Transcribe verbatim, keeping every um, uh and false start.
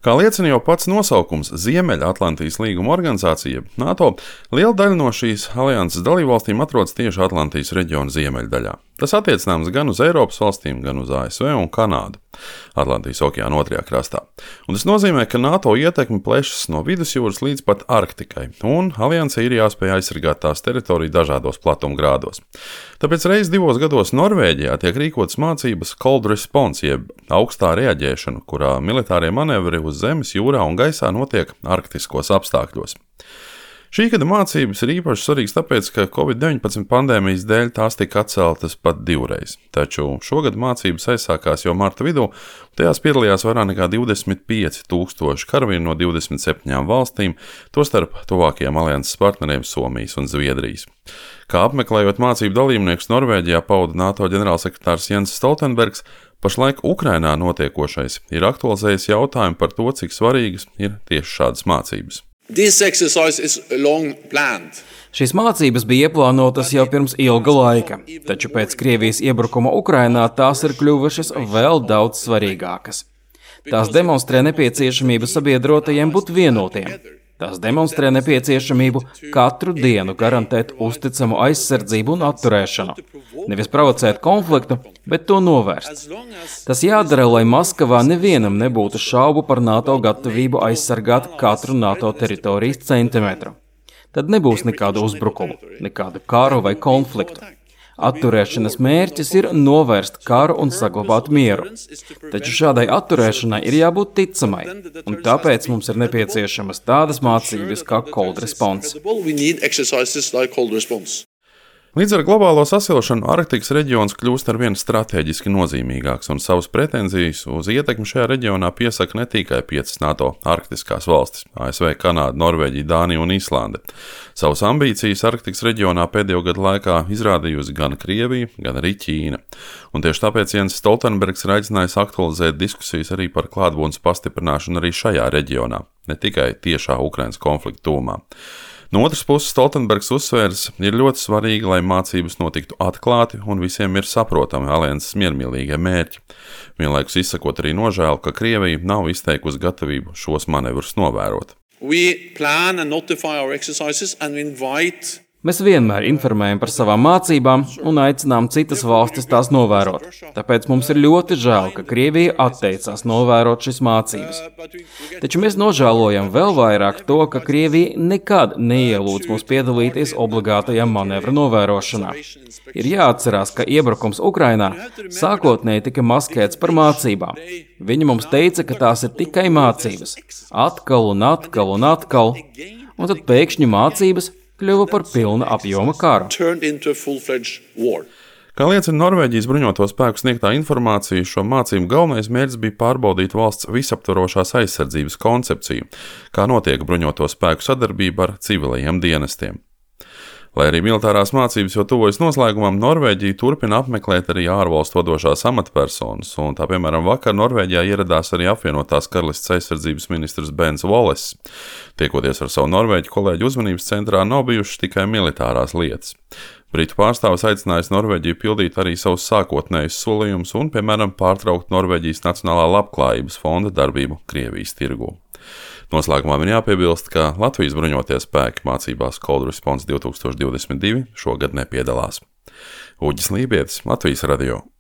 Kā liecina jau pats nosaukums Ziemeļatlantijas līguma organizācija, NATO, liela daļa no šīs alianses dalībvalstīm atrodas tieši Atlantijas reģiona ziemeļdaļā. Tas attiecināms gan uz Eiropas valstīm, gan uz A S V un Kanādu, Atlantijas okeāna otrajā krastā. Un tas nozīmē, ka NATO ietekme plešas no vidusjūras līdz pat Arktikai, un aliansei ir jāspēj aizsargāt tās teritoriju dažādos platumgrādos. Tāpēc reiz divos gados Norvēģijā tiek rīkotas mācības Cold Response, jeb augstā reaģēšana, kurā militārie manevri uz zemes, jūrā un gaisā notiek arktiskos apstākļos. Šī gada mācības ir īpaši svarīgas tāpēc, ka covid deviņpadsmit pandēmijas dēļ tās tika atceltas pat divreiz. Taču šogad mācības aizsākās jau marta vidū, tajās piedalījās vairāk nekā divdesmit pieci tūkstoši karavīru no divdesmit septiņām valstīm, tostarp tuvākajiem alianses partneriem Somijas un Zviedrijas. Kā apmeklējot mācību dalībniekus Norvēģijā pauda NATO ģenerālsekretārs Jens Stoltenbergs, pašlaik Ukrainā notiekošais ir aktualizējis jautājumu par to, cik svarīgas ir tieši šādas mācības. Šīs mācības bija ieplānotas jau pirms ilga laika, taču pēc Krievijas iebrukuma Ukrainā tās ir kļuvušas vēl daudz svarīgākas. Tās demonstrē nepieciešamību sabiedrotajiem būt vienotiem. Tās demonstrē nepieciešamību katru dienu garantēt uzticamu aizsardzību un atturēšanu. Nevis provocēt konfliktu, bet to novērst. Tas jādara, lai Maskavā nevienam nebūtu šaubu par NATO gatavību aizsargāt katru NATO teritorijas centimetru. Tad nebūs nekādu uzbrukumu, nekādu karu vai konfliktu. Atturēšanas mērķis ir novērst karu un saglabāt mieru. Taču šādai atturēšanai ir jābūt ticamai, un tāpēc mums ir nepieciešamas tādas mācības kā Cold Response. Līdz ar globālo sasilšanu Arktikas reģions kļūst ar vien strateģiski nozīmīgāks, un savas pretenzijas uz ietekmi šajā reģionā piesaka ne tikai piecas NATO arktiskās valstis – A S V, Kanāda, Norvēģija, Dānija un Islande. Savas ambīcijas Arktikas reģionā pēdējo gadu laikā izrādījusi gan Krievija, gan arī Ķīna. Un tieši tāpēc Jens Stoltenbergs ir aicinājis aktualizēt diskusijas arī par klātbūtnes pastiprināšanu arī šajā reģionā, ne tikai tiešā Ukrainas konflikta tūmā. No otras puses, Stoltenbergs uzsvērs, ir ļoti svarīgi, lai mācības notiktu atklāti un visiem ir saprotami alianses miermīlīgie mērķi. Vienlaikus izsakot arī nožēlu, ka Krievija nav izteikusi gatavību šos manevrus novērot. Mēs vienmēr informējam par savām mācībām un aicinām citas valstis tās novērot. Tāpēc mums ir ļoti žēl, ka Krievija atteicās novērot šīs mācības. Taču mēs nožēlojam vēl vairāk to, ka Krievija nekad neielūdz mūs piedalīties obligātajā manevra novērošanā. Ir jāatcerās, ka iebrukums Ukrainā sākotnēji tika maskēts par mācībām. Viņi mums teica, ka tās ir tikai mācības. Atkal un atkal un atkal. Un tad pēkšņi mācības kļuva par pilna apjoma karu. Kā liecina Norvēģijas bruņoto spēku sniegtā informācija, šo mācību galvenais mērķis bija pārbaudīt valsts visaptvarošās aizsardzības koncepciju, kā notiek bruņoto spēku sadarbība ar civilajiem dienestiem. Lai arī militārās mācības jau tuvojas noslēgumam, Norvēģija turpina apmeklēt arī ārvalstu vadošās amatpersonas, un tā piemēram vakar Norvēģijā ieradās arī apvienotās karalistes aizsardzības ministrs Bens Wallace. Tiekoties ar savu norvēģu kolēģu uzmanības centrā nav bijušas tikai militārās lietas. Britu pārstāvis aicinājis Norvēģiju pildīt arī savus sākotnējus solījumus un, piemēram, pārtraukt Norvēģijas Nacionālā labklājības fonda darbību Krievijas tirgū. Noslēgumā man jāpiebilst, ka Latvijas bruņotie spēki mācībās Cold Response divtūkstoš divdesmit divi šogad nepiedalās. Uģis Lībietis, Latvijas radio.